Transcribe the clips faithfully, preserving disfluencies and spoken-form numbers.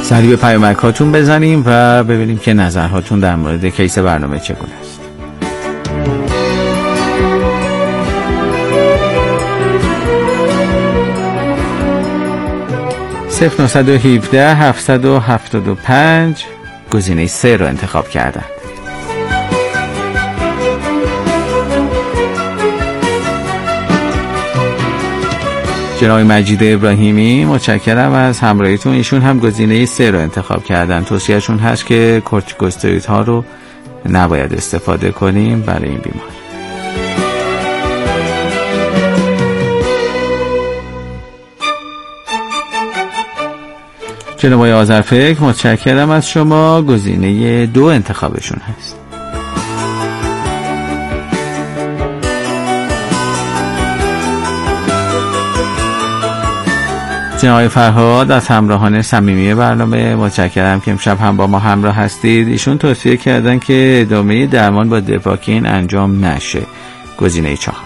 سری به پیامک هاتون بزنیم و ببینیم که نظرهاتون در مورد کیس برنامه چگونه است. صفر نه یک هفت هفت هفت پنج گزینه سه رو انتخاب کردن. جناب مجید ابراهیمی متشکرم از همراهیتون. ایشون هم گزینه سه رو انتخاب کردن. توصیهشون هست که کورتیکوستئوئید ها رو نباید استفاده کنیم برای این بیمار. جناب آذرفکر متشکرم از شما. گزینه دو انتخابشون هست. جناب فرهاد از همراهان صمیمی برنامه متشکرم که امشب هم با ما همراه هستید. ایشون توصیه کردن که ادامه درمان با دپاکین انجام نشه. گزینه چهار.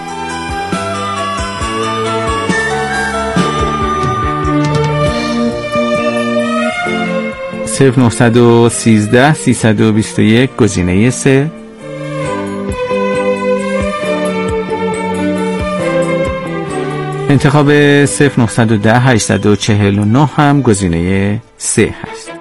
صفر نه یک سه سه دو یک گزینه سه. انتخاب صفر نه یک صفر هشت چهار نه هم گزینه سه هست.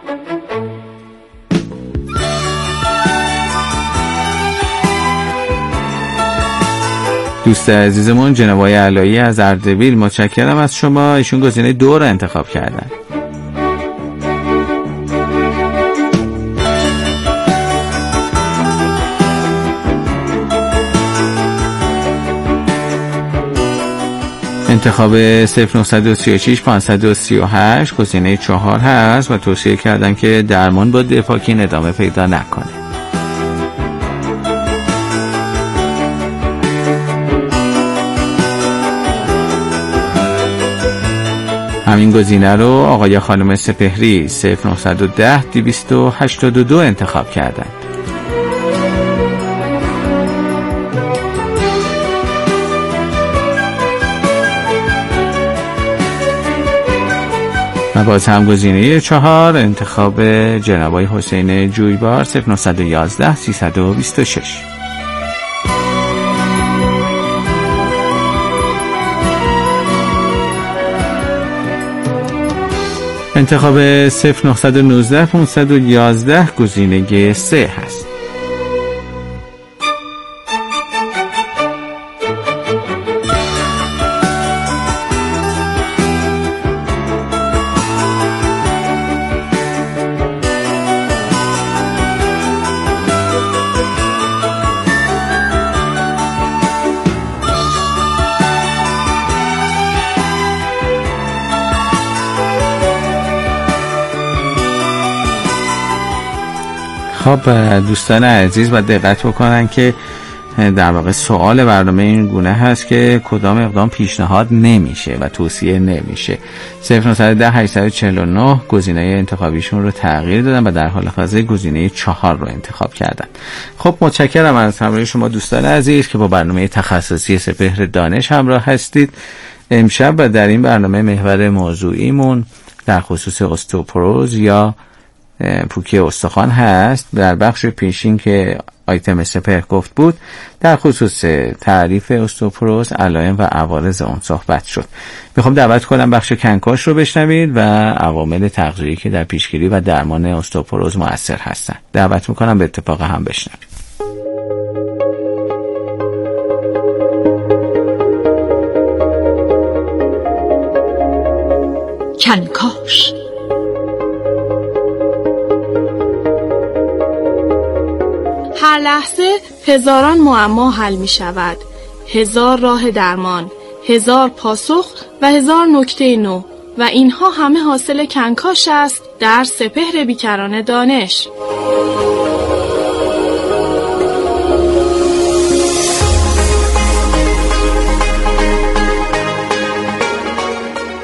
دوست عزیزمون جناب علایی از اردبیل متشکرم از شما. ایشون گزینه دو رو انتخاب کردن. انتخاب صفر نه سه شش پانصد و سی و هشت گزینه چهار هست و توصیه کردن که درمان با دپاکین ادامه پیدا نکنه. همین گزینه رو آقای خانم سپهری صفر نه یک صفر دویست و هشتاد و دو انتخاب کردن. و باز هم گزینه چهار انتخاب جناب حسین جویبار صفر نه یک یک سه دو شش. انتخاب صفر نه یک نه پانصد و یازده گزینه سه هست. خب دوستان عزیز باید دقت بکنن که در واقع سوال برنامه این گونه هست که کدام اقدام پیشنهاد نمیشه و توصیه نمیشه. صفر نه یک صفر هشت چهار نه گزینه انتخابیشون رو تغییر دادن و در حال حاضر گزینه چهار رو انتخاب کردن. خب متشکرم از همراهی شما دوستان عزیز که با برنامه تخصصی سپهر دانش همراه هستید. امشب و در این برنامه محور موضوعیمون در خصوص استئوپروز یا پوکی استخوان هست. در بخش پیشین که آیتم سپهر گفت بود در خصوص تعریف استئوپروز، علائم و عوارض اون صحبت شد. میخوام دعوت کنم بخش کنکاش رو بشنوید و عوامل تغذیه‌ای که در پیشگیری و درمان استئوپروز مؤثر هستن. دعوت میکنم به اتفاق هم بشنوید. کنکاش. هر لحظه هزاران معما حل می شود، هزار راه درمان، هزار پاسخ و هزار نکته نو و اینها همه حاصل کنکاش است در سپهر بیکران دانش.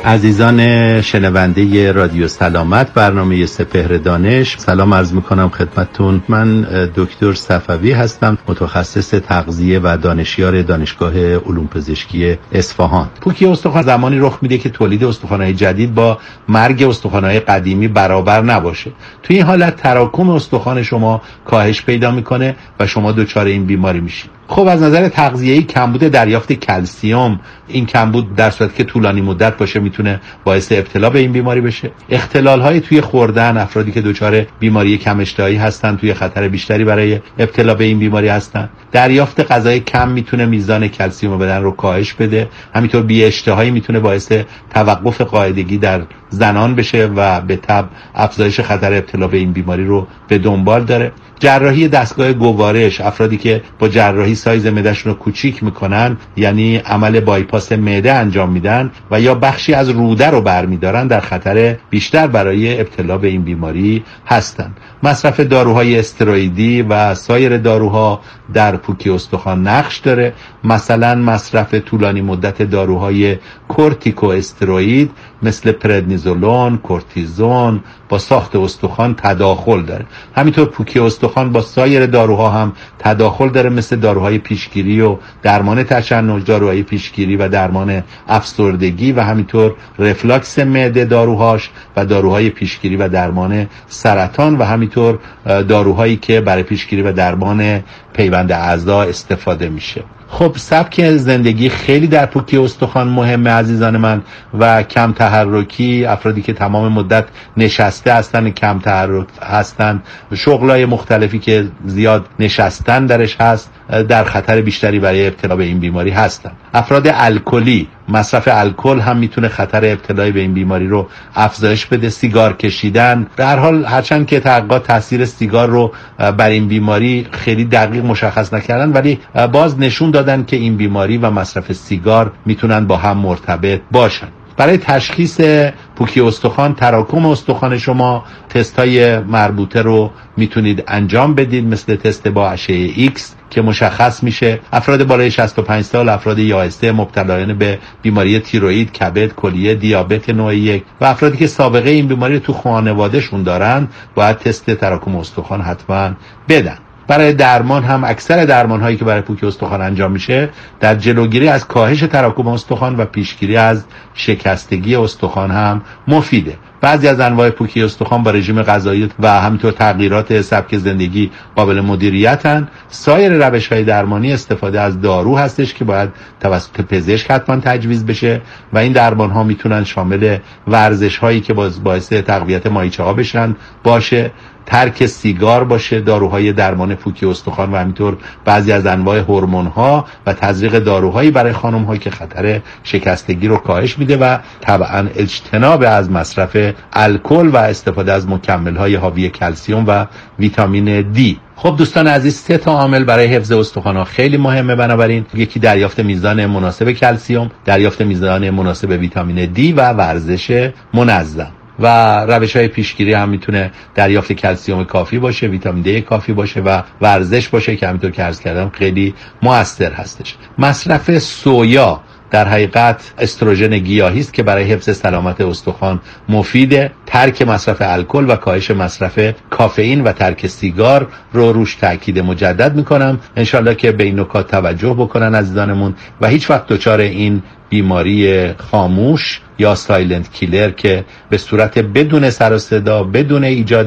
عزیزان شنونده رادیو سلامت، برنامه سپهر دانش، سلام عرض میکنم خدمتتون. من دکتر صفوی هستم، متخصص تغذیه و دانشیار دانشگاه علوم پزشکی اصفهان. پوکی استخوان زمانی رخ میده که تولید استخوان‌های جدید با مرگ استخوان‌های قدیمی برابر نباشه. توی این حالت تراکم استخوان شما کاهش پیدا میکنه و شما دچار این بیماری میشید. خب از نظر تغذیه‌ای کمبود دریافت کلسیم، این کمبود در صورتی که طولانی مدت باشه میتونه باعث ابتلا به این بیماری بشه. اختلال‌های توی خوردن، افرادی که دچار بیماری کم اشتهایی هستن توی خطر بیشتری برای ابتلا به این بیماری هستن. دریافت غذای کم میتونه میزان کلسیم بدن رو کاهش بده. همینطور بی اشتهایی میتونه باعث توقف قاعدگی در زنان بشه و به تبع افزایش خطر ابتلا به این بیماری رو به دنبال داره. جراحی دستگاه گوارش، افرادی که با جراحی سایز معده‌شون رو کوچیک میکنن، یعنی عمل بایپاس معده انجام میدن و یا بخشی از روده رو برمیدارن، در خطر بیشتر برای ابتلا به این بیماری هستن. مصرف داروهای استروئیدی و سایر داروها در پوکی استخوان نقش داره. مثلا مصرف طولانی مدت داروهای کورتیکو استروئید مثل پردنیزولون، کورتیزون با ساخت استخوان تداخل داره. همینطور پوکی استخوان با سایر داروها هم تداخل داره، مثل داروهای پیشگیری و درمان تشنج، داروهای پیشگیری و درمان افسردگی و همینطور رفلاکس معده داروهاش و داروهای پیشگیری و درمان سرطان و همینطور داروهایی که برای پیشگیری و درمان پیوند اعضا استفاده میشه. خب سبک زندگی خیلی در پوکی استخوان مهمه عزیزان من و کم تحرکی، افرادی که تمام مدت نشسته هستن، کم تحرک هستن، شغلای مختلفی که زیاد نشستن درش هست، در خطر بیشتری برای ابتلا به این بیماری هستن. افراد الکلی، مصرف الکل هم میتونه خطر ابتلا به این بیماری رو افزایش بده. سیگار کشیدن، به هر حال هرچند که تحقیقات تاثیر سیگار رو بر این بیماری خیلی دقیق مشخص نکردن، ولی باز نشون دادن که این بیماری و مصرف سیگار میتونن با هم مرتبط باشن. برای تشخیص پوکی استخوان، تراکم استخوان شما، تست‌های مربوطه رو میتونید انجام بدید، مثل تست با اشعه ایکس که مشخص میشه. افراد بالای شصت و پنج سال، افراد یائسه مبتلایان به بیماری تیروئید، کبد، کلیه، دیابت نوع یک و افرادی که سابقه این بیماری تو خانوادهشون دارن باید تست تراکم استخوان حتما بدن. برای درمان هم اکثر درمان هایی که برای پوکی استخوان انجام میشه در جلوگیری از کاهش تراکم استخوان و پیشگیری از شکستگی استخوان هم مفیده. بعضی از انواع پوکی استخوان با رژیم غذایی و همینطور تغییرات سبک زندگی قابل مدیریتن. سایر روش‌های درمانی استفاده از دارو هستش که باید توسط پزشک حتما تجویز بشه و این درمان‌ها میتونن شامل ورزش‌هایی که باعث تقویت مایچه‌ها بشن باشه، ترک سیگار باشه، داروهای درمان پوکی استخوان و همینطور بعضی از انواع هورمون‌ها و تزریق داروهایی برای خانم‌ها که خطر شکستگی رو کاهش میده و طبعاً اجتناب از مصرف الکل و استفاده از مکمل‌های حاوی کلسیم و ویتامین دی. خب دوستان عزیز، سه تا عامل برای حفظ استخوان‌ها خیلی مهمه. بنابراین یکی دریافت میزان مناسب کلسیم، دریافت میزان مناسب ویتامین دی و ورزش منظم. و روش‌های پیشگیری هم میتونه دریافت کلسیم کافی باشه، ویتامین دی کافی باشه و ورزش باشه که همینطور که عرض کردم خیلی مؤثر هستش. مصرف سویا در حقیقت استروژن گیاهی است که برای حفظ سلامت استخوان مفیده. ترک مصرف الکل و کاهش مصرف کافئین و ترک سیگار رو روش تاکید مجدد میکنم. انشالله که به این نکات توجه بکنن عزیزانمون و هیچ وقت دچار این بیماری خاموش یا سایلنت کیلر که به صورت بدون سر و صدا، بدون ایجاد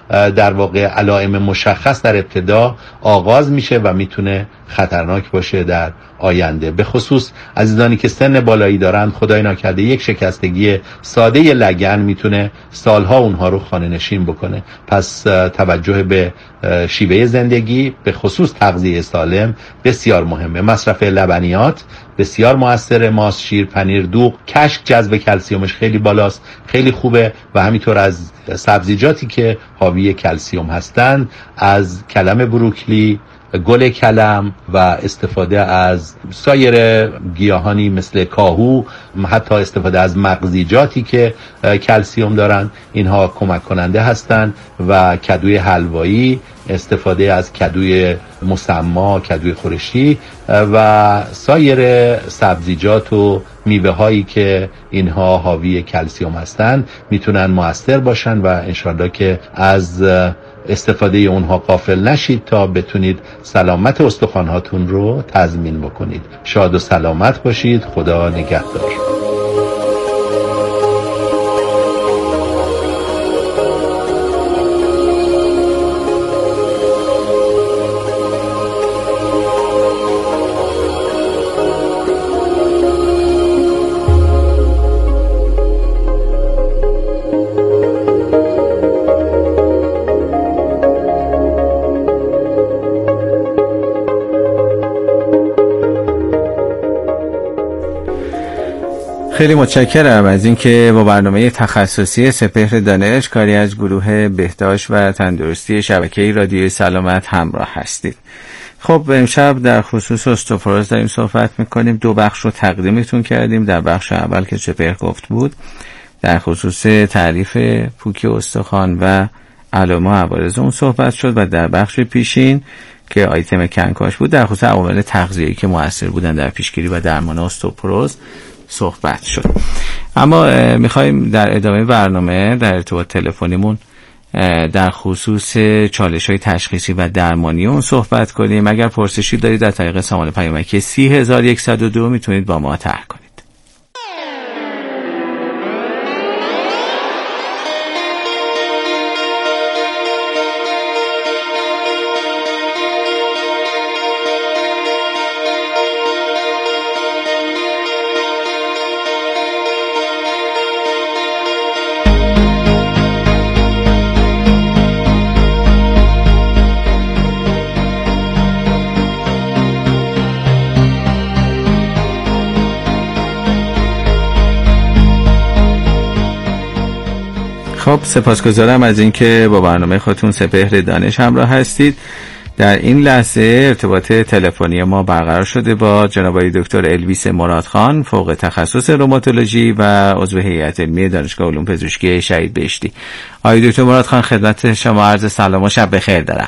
در واقع علائم مشخص در ابتدا آغاز میشه و میتونه خطرناک باشه در آینده. به خصوص عزیزانی که سن بالایی دارن، خدای ناکرده یک شکستگی ساده لگن میتونه سالها اونها رو خانه نشین بکنه. پس توجه به شیوه زندگی، به خصوص تغذیه سالم بسیار مهمه. مصرف لبنیات بسیار موثره، ماست، شیر، پنیر، دوغ. کشک جذب کلسیمش خیلی بالاست، خیلی خوبه و همینطور از سبزیجاتی که حاوی کلسیم هستن، از کلم بروکلی، گل کلم و استفاده از سایر گیاهانی مثل کاهو، حتی استفاده از مغزیجاتی که کلسیم دارن، اینها کمک کننده هستند. و کدوی حلوایی، استفاده از کدوی مسما، کدوی خورشی و سایر سبزیجات و میوه هایی که اینها حاوی کلسیم هستند میتونن مؤثر باشن و انشالله که از استفاده اونها غافل نشید تا بتونید سلامت استخوان‌هاتون رو تضمین بکنید. شاد و سلامت باشید. خدا نگهدار. خیلی متشکرم از اینکه با برنامه تخصصی سپهر دانش کاری از گروه بهداشت و تندرستی شبکه رادیوی سلامت همراه هستید. خب امشب در خصوص استوپوروز داریم صحبت میکنیم. دو بخش رو تقدیمتون کردیم. در بخش اول که سپهر گفت بود در خصوص تعریف پوکی استخوان و علائم و عوارض اون صحبت شد و در بخش پیشین که آیتم کنکاش بود در خصوص عوامل تغذیه‌ای که مؤثر بودن در پیشگیری و درمان استوپوروز صحبت شد. اما میخوایم در ادامه برنامه در ارتباط تلفنیمون در خصوص چالش‌های تشخیصی و درمانی اون صحبت کنیم. اگر پرسشی دارید در طریق سامان پیامکی سی هزار و صد و دو میتونید با ما طرح کنید. خب سپاسگزارم از اینکه با برنامه خودتون سپهر دانش همراه هستید. در این لحظه ارتباط تلفنی ما برقرار شده با جناب آقای دکتر الویس مرادخان، فوق تخصص روماتولوژی و عضو هیئت علمی دانشگاه علوم پزشکی شهید بهشتی. آقای دکتر مرادخان خدمت شما عرض سلام و شب بخیر دارم.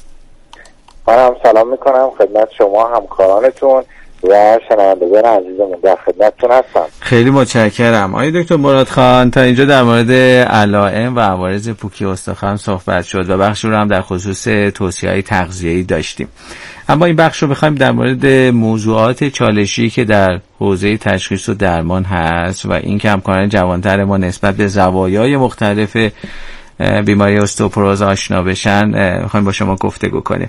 منم سلام میکنم خدمت شما همکارانتون و شنوندگان عزیزمون، در خدمتتون هستم. خیلی متشکرم. آقای دکتر مرادخان تا اینجا در مورد علائم و عوارض پوکی استخوان صحبت شد و بخش رو هم در خصوص توصیه‌های تغذیه‌ای داشتیم. اما این بخش رو بخوایم در مورد موضوعات چالشی که در حوزه تشخیص و درمان هست و این که همکاران جوانتر ما نسبت به زوایای مختلف بیماری استوپوروز آشنا بشن می‌خوایم با شما گفتگو کنیم.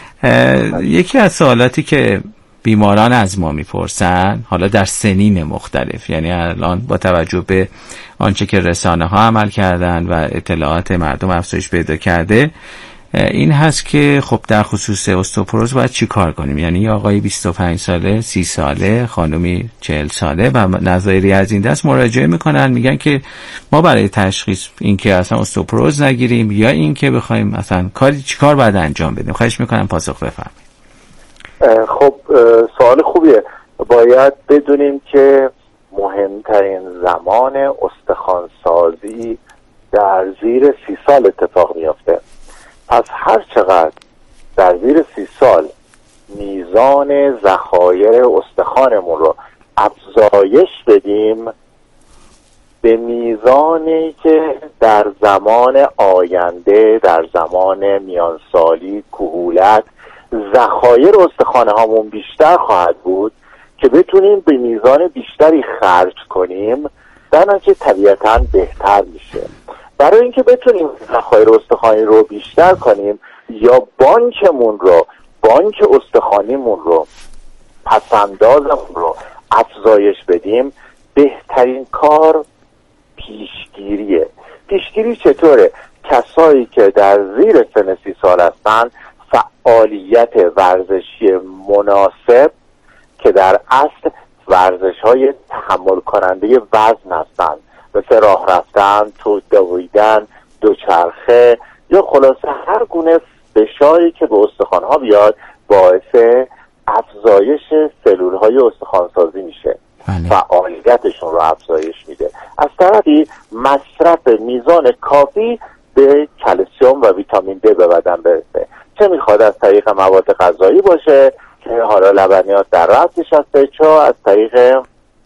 یکی از سوالاتی که بیماران از ما میپرسن، حالا در سنین مختلف، یعنی الان با توجه به آنچه که رسانه ها عمل کردن و اطلاعات مردم افزایش پیدا کرده، این هست که خب در خصوص استوپوروز باید چی کار کنیم؟ یعنی یه آقای بیست و پنج ساله، سی ساله، خانومی چهل ساله و نظایری از این دست مراجعه میکنن، میگن که ما برای تشخیص این که اصلا استوپوروز نگیریم یا این که بخوایم اصلا کاری چی کار باید انجام بدیم. خواهش میکنم پاسخ بفرمایید. خب سوال خوبیه. باید بدونیم که مهمترین زمان استخوانسازی در زیر سی سال اتفاق میافته. پس هر چقدر در زیر سی سال میزان ذخایر استخوانمون رو افزایش بدیم، به میزانی که در زمان آینده، در زمان میانسالی، کهولت، ذخایر استخوانه هامون بیشتر خواهد بود که بتونیم به میزان بیشتری خرج کنیم، در نتیجه طبیعتاً بهتر میشه. برای اینکه بتونیم ذخایر استخوانی رو بیشتر کنیم یا بانکمون رو، بانک استخوانیمون رو، پسندازمون رو افزایش بدیم، بهترین کار پیشگیریه. پیشگیری چطوره؟ کسایی که در زیر سن سی سال هستن فعالیت ورزشی مناسب که در اصل ورزش های تحمل کننده وزن هستند، مثل راه رفتن، تو دویدن، دوچرخه یا خلاصه هر گونه فشاری که به استخوان‌ها بیاد باعث افزایش سلولهای استخوانسازی میشه، فعالیتشون رو افزایش میده. از طرفی مصرف میزان کافی به کلسیم و ویتامین دی به بدن برسه، چه میخواد از طریق مواد غذایی باشه که حالا لبنیات در رأسش هسته، چه از طریق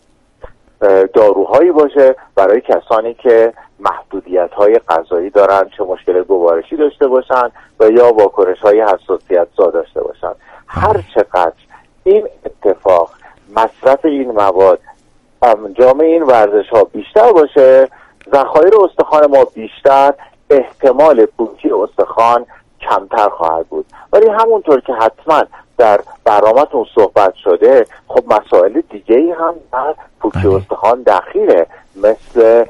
داروهایی باشه برای کسانی که محدودیت های غذایی دارن، چه مشکل گوارشی داشته باشن و یا واکنش های حساسیت زا داشته باشن. هر چقدر این اتفاق، مصرف این مواد، انجام این ورزش ها بیشتر باشه، ذخایر استخوان ما بیشتر، احتمال پوکی استخوان کمتر خواهد بود. ولی همونطور که حتما در برنامه‌تون صحبت شده، خب مسائل دیگه ای هم در پوکی استخوان دخیله، مثل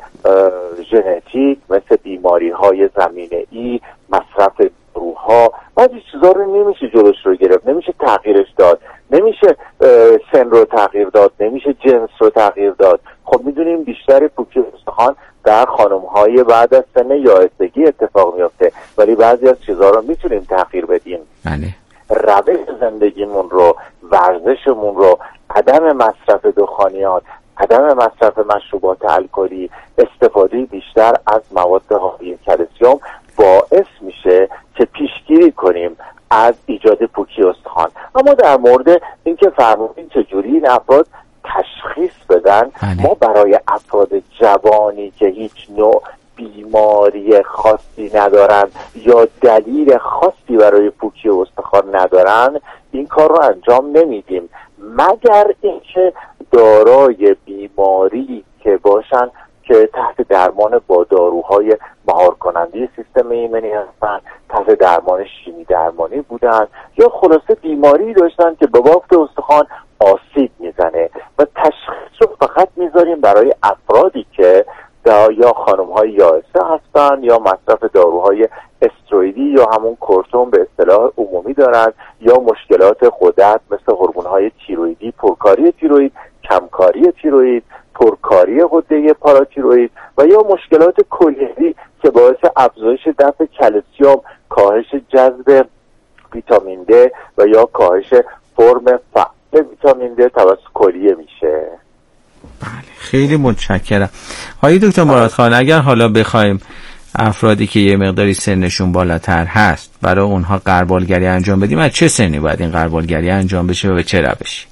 ژنتیک، مثل بیماری های زمینه ای، مصرف داروها. بعضی چیزا رو نمیشه جلوش رو گرفت، نمیشه تغییرش داد، نمیشه سن رو تغییر داد، نمیشه جنس رو تغییر داد. خب میدونیم بیشتر پوکی استخوان در خانم‌های بعد از سن یائسگی اتفاق میفته، ولی بعضی از چیزا رو میتونیم تغییر بدیم. بله. روش زندگیمون رو، ورزشمون رو، عدم مصرف دخانیات، عدم مصرف مشروبات الکلی، استفاده بیشتر از مواد حاوی کلسیم باعث میشه که پیشگیری کنیم از ایجاد پوکی استخوان. اما در مورد اینکه فرمودین چجوری این افراد تشخیص بدن، بله. ما برای افراد جوانی که هیچ نوع بیماری خاصی ندارن یا دلیل خاصی برای پوکی استخوان ندارن این کار رو انجام نمیدیم، مگر اینکه دارای بیماری که باشن که تحت درمان با داروهای مهار کننده سیستم ایمنی هستن، تحت درمان شیمی درمانی بودن یا خلاصه بیماری داشتن که به بافت استخوان آسیب میزنه و تشخیص رو فقط میذاریم برای افرادی که یا خانم های یائسه هستن یا مصرف داروهای استروئیدی یا همون کورتون به اصطلاح عمومی دارن یا مشکلات غدد مثل هورمون های تیروئیدی، پرکاری تیروئید، کمکاری تیروئید، پرکاری غده پاراتیروئید و یا مشکلات کلیوی که باعث افزایش دفع کلسیم، کاهش جذب ویتامین د و یا کاهش فرم فعال ویتامین د توسط کلیه میشه. بله، خیلی متشکرم. آقای دکتر مراد خان، اگر حالا بخوایم افرادی که یه مقداری سنشون بالاتر هست برای اونها غربالگری انجام بدیم، از چه سنی باید این غربالگری انجام بشه و به چه روشی؟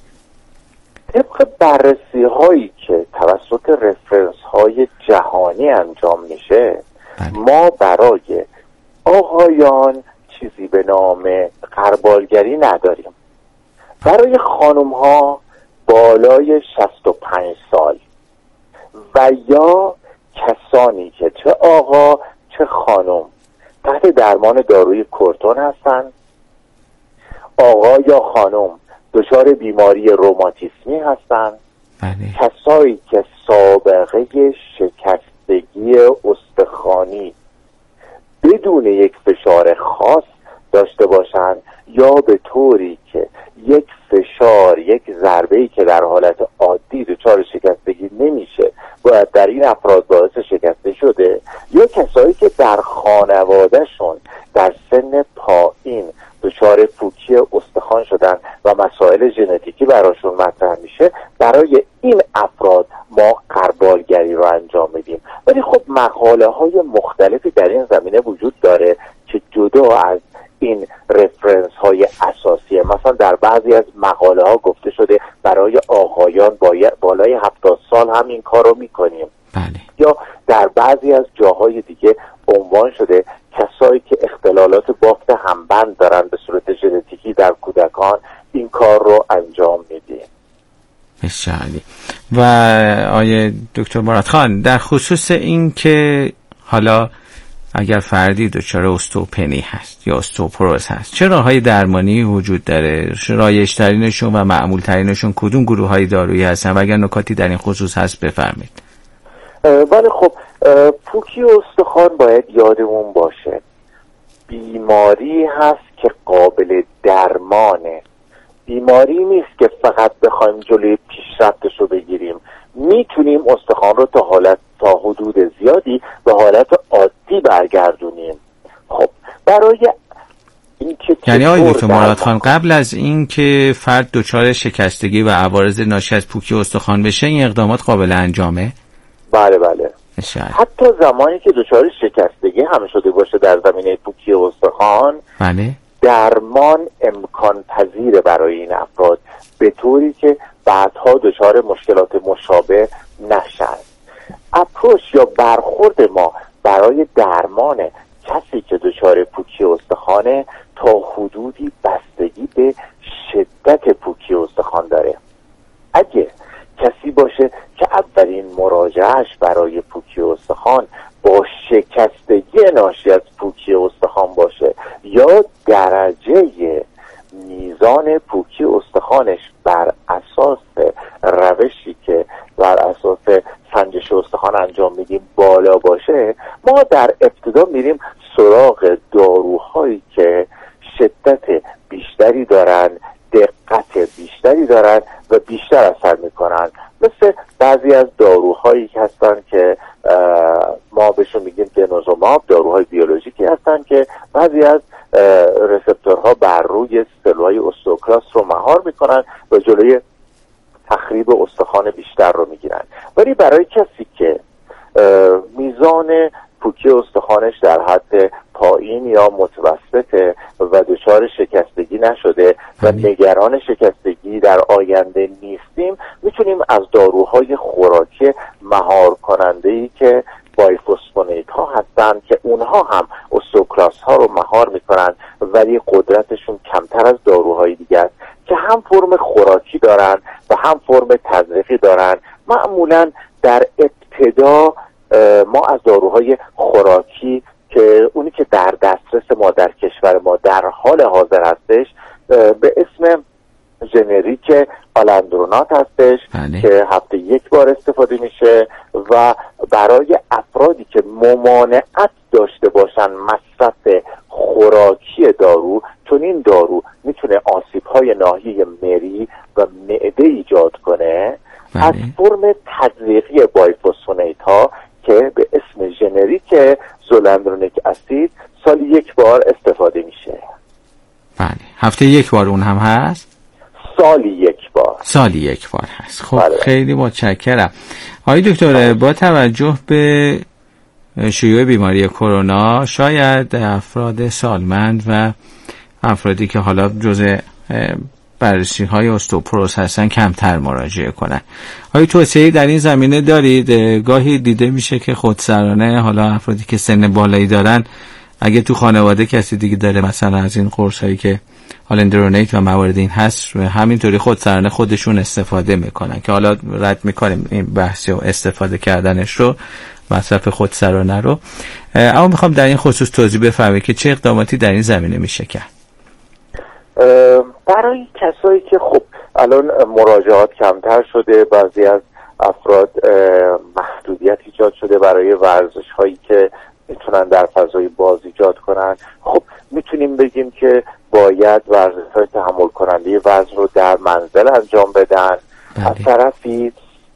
طبق بررسی هایی که توسط رفرنس های جهانی انجام میشه، بله. ما برای آقایان چیزی به نام غربالگری نداریم. برای خانم ها بالای شصت و پنج سال و یا کسانی که چه آقا چه خانم تحت درمان داروی کورتون هستن، آقا یا خانم دچار بیماری روماتیسمی هستن، بله. کسایی که سابقه شکستگی استخوانی بدون یک فشار خاص داشته باشند یا به طوری که یک فشار، یک ضربه‌ای که در حالت عادی دچار شکستگی نمیشه باید در این افراد باعث شکسته شده، یا کسایی که در خانوادهشون در سن پایین دچار پوکی استخوان شدن و مسائل ژنتیکی براشون مطرح میشه، برای این افراد ما غربالگری رو انجام میدیم. ولی خب مقاله های مختلفی در این زمینه وجود داره که جدا از این رفرنس های اساسیه. مثلا در بعضی از مقاله ها گفته شده برای آقایان بالای هفتاد سال هم این کار رو میکنیم. بله. یا در بعضی از جاهای دیگه عنوان شده کسایی که اختلالات بافت همبند دارن به صورت ژنتیکی در کودکان این کار رو انجام میدیم. بسیار عالی. و آیه دکتر مراد خان، در خصوص این که حالا اگر فردی دچار استوپنی هست یا استوپروز هست، چه راههای درمانی وجود داره؟ رایج ترینشون و معمول ترینشون کدوم گروه های دارویی هستن و اگر نکاتی در این خصوص هست بفرمایید. ولی خب پوکی استخوان باید یادمون باشه بیماری هست که قابل درمانه، بیماری نیست که فقط بخوایم جلوی پیشرفتش رو بگیریم. میتونیم استخوان رو تا حالت تا حدود زیادی به حالت عادی برگردونیم. خب برای این که یعنی آقای دکتر مراد خان قبل از این که فرد دچار شکستگی و عوارض ناشی از پوکی استخوان بشه این اقدامات قابل انجامه؟ بله بله. شاید. حتی زمانی که دچار شکستگی هم شده باشه در زمینه پوکی استخوان، بله، درمان امکان پذیره برای این افراد به طوری که بعدها دچار مشکلات مشابه نشن. اپروچ یا برخورد ما برای درمان کسی که دچار پوکی استخوانه تا حدودی بستگی به شدت پوکی استخوان داره. اگه کسی باشه که اولین مراجعهش برای پوکی استخوان با شکستگی ناشی از پوکی استخوان باشه یا درجه میزان پوکی استخوانش بر اساس روشی که بر اساس سنجش استخوان انجام میدیم بالا باشه، ما در ابتدا میریم سراغ داروهایی که شدت بیشتری دارن، دقت بیشتری دارن و بیشتر اثر میکنن، مثل بعضی از داروهایی که هستن که ما بهشون میگیم دنوزوماب، داروهای بیولوژیکی هستن که بعضی از رسپتورها بر روی سلولهای اوستئوکلاست رو مهار میکنن و جلوی تخریب استخوان بیشتر رو میگیرن. ولی برای کسی که میزان پوکی استخوانش در حد پایین یا متوسطه و دچار شکستگی نشده و نگران شکستگی در آینده نیستیم، میتونیم از داروهای خوراکی مهار کننده‌ای که بایفوسفونیت ها هستن که اونها هم اوستئوکلاست ها رو مهار میکنن ولی قدرتشون کمتر از داروهای دیگه است که هم فرم خوراکی دارن و هم فرم تزریقی دارن. معمولا در ابتدا ما از داروهای خوراکی که اونی که در دسترس ما در کشور ما در حال حاضر هستش به اسم ژنریک آلندرونات هستش بله. که هفته یک بار استفاده میشه و برای افرادی که ممانعت داشته باشن مصرف خوراکی دارو، چون این دارو میتونه آسیب‌های ناحیه مری و معده ایجاد کنه، بله. از فرم تزریقی بایفوسفونیت ها که به اسم ژنریک زولندرونیک اسید سالی یک بار استفاده میشه. بله. هفته یک بار اون هم هست؟ سالی یک بار. سالی یک بار هست. خب بله. خیلی متشکرم. آقای دکتر، با توجه به شیوع بیماری کرونا شاید افراد سالمند و افرادی که حالا جزء بررسی های اوستئوپروز هستن کمتر مراجعه کنن. آیا توصیه‌ای در این زمینه دارید؟ گاهی دیده میشه که خودسرانه حالا افرادی که سن بالایی دارن اگه تو خانواده کسی دیگه داره مثلا از این قرص هایی که آلندرونیت و موارد این هست همینطوری خودسرانه خودشون استفاده میکنن که حالا رد میکنیم این بحث و استفاده کردنش رو، مصرف خودسرانه رو. اما میخوام در این خصوص توضیح بفرمایید که چه اقداماتی در این زمینه میشه کرد؟ برای کسایی که خب الان مراجعات کمتر شده، بعضی از افراد محدودیت ایجاد شده برای ورزش هایی که میتونن در فضای باز ایجاد کنن، خب میتونیم بگیم که باید ورزش های تحمل کننده وزن رو در منزل انجام بدن. از طرفی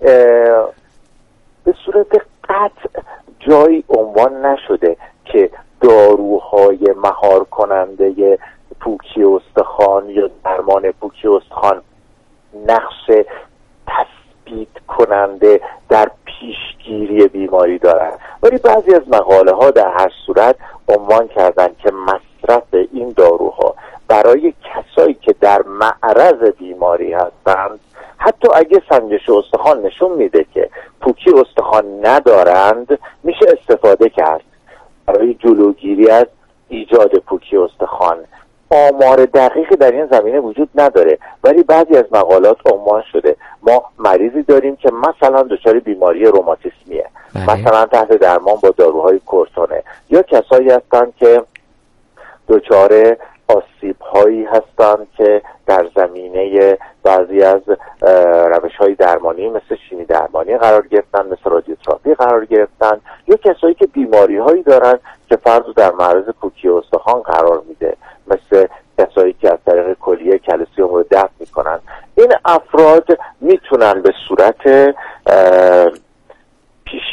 به صورت قطع جایی عنوان نشده که داروهای مهار کننده پوکی استخوان یا درمان پوکی استخوان نقش تثبیت کننده در پیشگیری بیماری دارند، ولی بعضی از مقاله ها در هر صورت عنوان کردن که مصرف این داروها برای کسایی که در معرض بیماری هستند، حتی اگه سنجش استخوان نشون میده که پوکی استخوان ندارند، میشه استفاده کرد برای جلوگیری از ایجاد پوکی استخوان. آمار دقیقی در این زمینه وجود نداره، ولی بعضی از مقالات عنوان شده ما مریضی داریم که مثلا دچار بیماری روماتیسمیه، مثلا تحت درمان با داروهای کورتونه، یا کسایی هستن که دچار آسیب هایی هستن که در زمینه بعضی از روش های درمانی مثل شیمی درمانی قرار گرفتن، مثل رادیوتراپی قرار گرفتن، یا کسایی که بیماری هایی دارن که فرد در معرض پوکی استخوان قرار میده، مثل کسایی که از طریق کلیه کلسیم رو دفع میکنن. این افراد میتونن به صورت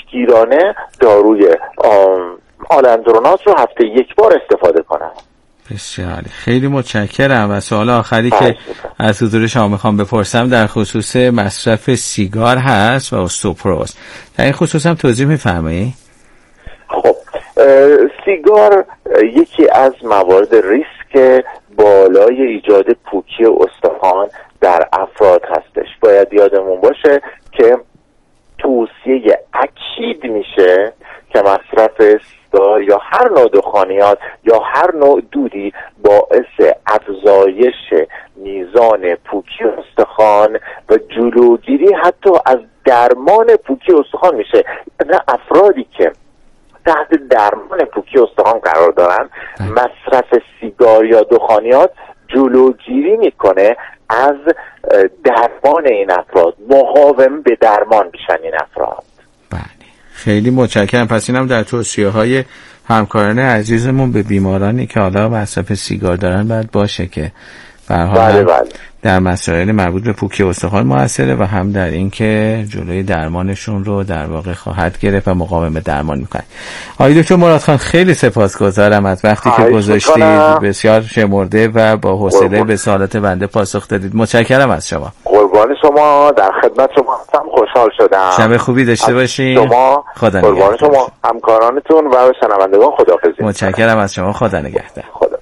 پیشگیرانه داروی آلندرونات رو هفته یک بار استفاده کنن. بسیاری، خیلی متشکرم. و سوال آخری که از حضور شما میخوام بپرسم در خصوص مصرف سیگار هست و استوپروز. در این خصوص هم توضیح میفرمایید؟ خب سیگار یکی از موارد ریسک بالای ایجاد پوکی استخوان در افراد هستش. باید یادمون باشه که توصیه اکید میشه که مصرف سیگار یا هر نوع دخانیات یا هر نوع دودی باعث افزایش میزان پوکی استخوان و جلوگیری حتی از درمان پوکی استخوان میشه. نه افرادی که تحت درمان پوکی استخوان قرار دارن مصرف سیگار یا دخانیات جلوگیری میکنه از درمان این افراد، مقاوم به درمان میشن این افراد. بله خیلی متشکرم. پس اینم در توصیه های همکاران عزیزمون به بیمارانی که حالا مصرف سیگار دارن باید باشه که به هر حال بله بله. در مسائل مربوط به پوکی استخوان موثره و هم در این که جلوی درمانشون رو در واقع خواهد گرفت و مقاوم به درمان میکنه. آقای دکتر مراد خان خیلی سپاسگزارم از وقتی که گذاشتید، بسیار شمرده و با حوصله به سوالات بنده پاسخ دادید. متشکرم از شما. قربان شما، در خدمت شما هستم، خوشحال شدم. شب خوبی داشته باشین. شما خدا نگهدار. قربان شما، همکارانتون و شنوندگان خداحافظی. متشکرم از شما. خدا نگهدار. خدا.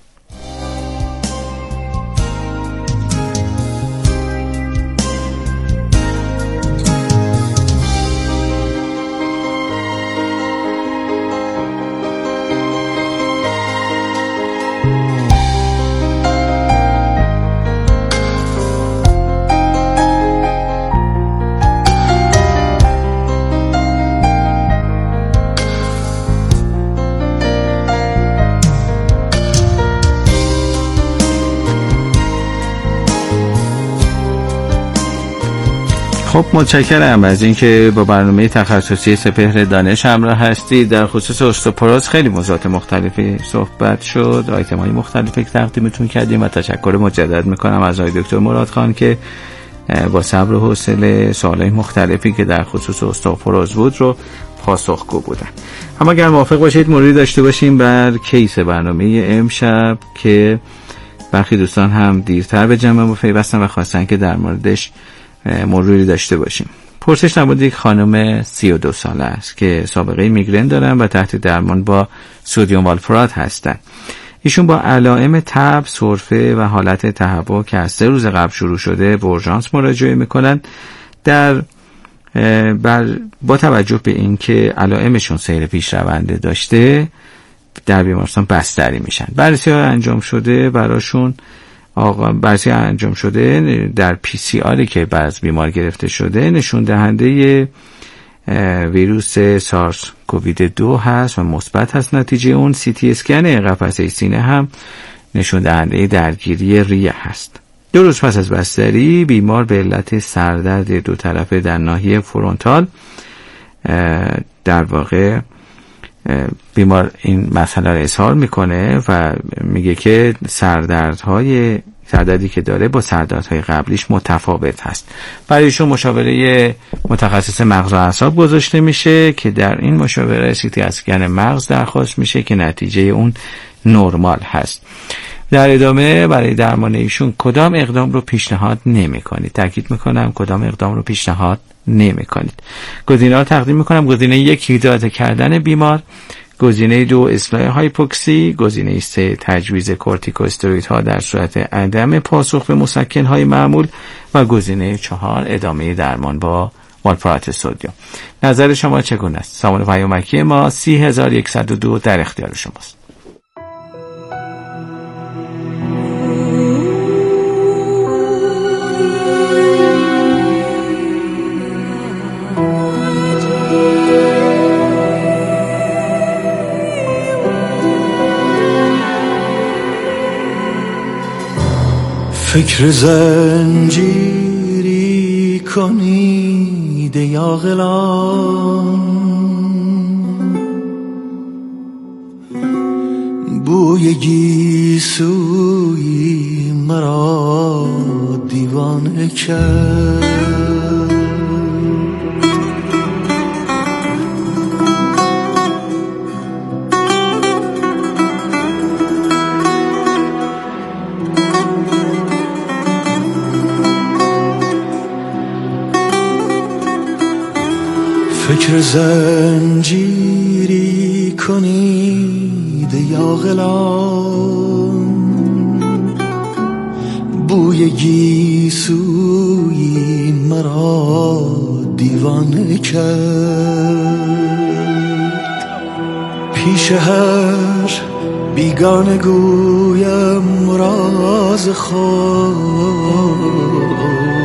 خب متشکرم از اینکه با برنامه تخصصی سپهر دانش همراه هستید. در خصوص استوپروز خیلی موضوعات مختلفی صحبت شد، آیتم‌های مختلفی که تقدیمتون کردیم و تشکر مجدد میکنم از آقای دکتر مراد خان که با صبر و حوصله سوالای مختلفی که در خصوص استوپروز بود رو پاسخگو بودن. اما اگر موافق باشید مروری داشته باشیم بر کیس برنامه امشب که برخی دوستان هم دیرتر به جمع پیوستن و خواستن که در موردش مروری داشته باشیم. پرسش نمود یک خانم سی و دو ساله است که سابقه میگرن دارن و تحت درمان با سدیم والپرات هستن. ایشون با علائم تب، سرفه و حالت تهوع که از سه روز قبل شروع شده به اورژانس مراجعه میکنن. در بر با توجه به اینکه علائمشون سیر پیش رونده داشته در بیمارستان بستری میشن. بررسی ها انجام شده براشون آقا بررسی انجام شده در پی سی آری که باز بیمار گرفته شده نشون دهنده ویروس سارس کووید دو هست و مثبت هست. نتیجه اون سی تی اسکن قفسه سینه هم نشون دهنده درگیری ریه هست. دو روز پس از بستری بیمار به علت سردرد دو طرفه در ناحیه فرونتال در واقع بیمار این مسئله رو اظهار میکنه و میگه که سردردهای سردردی که داره با سردردهای قبلیش متفاوت هست. برای ایشون مشاوره متخصص مغز و اعصاب گذاشته میشه که در این مشاوره سی تی اسکن مغز درخواست میشه که نتیجه اون نرمال هست. در ادامه برای درمان ایشون کدام اقدام رو پیشنهاد نمی کنید؟ تاکید میکنم کدام اقدام رو پیشنهاد نمی کنید. گزینه‌ها رو تقدیم میکنم. گزینه یک هیدراته کردن بیمار، گزینه دو اصلاح هایپوکسی، گزینه سه تجویز کورتیکوستروئیدها در صورت عدم پاسخ به مسکن‌های معمول و گزینه چهار ادامه درمان با والپرات سدیم. نظر شما چگونه است؟ سامان پیامکی ما سی هزار و صد و دو در اختیار شماست. فکر زنجیری کنید یا غلام، بوی گیسوی مرا دیوانه کرد. فکر زنجیری کنید یا غلام، بوی گیسوی مرا دیوانه کرد. پیش هر بیگانه گویم راز خود،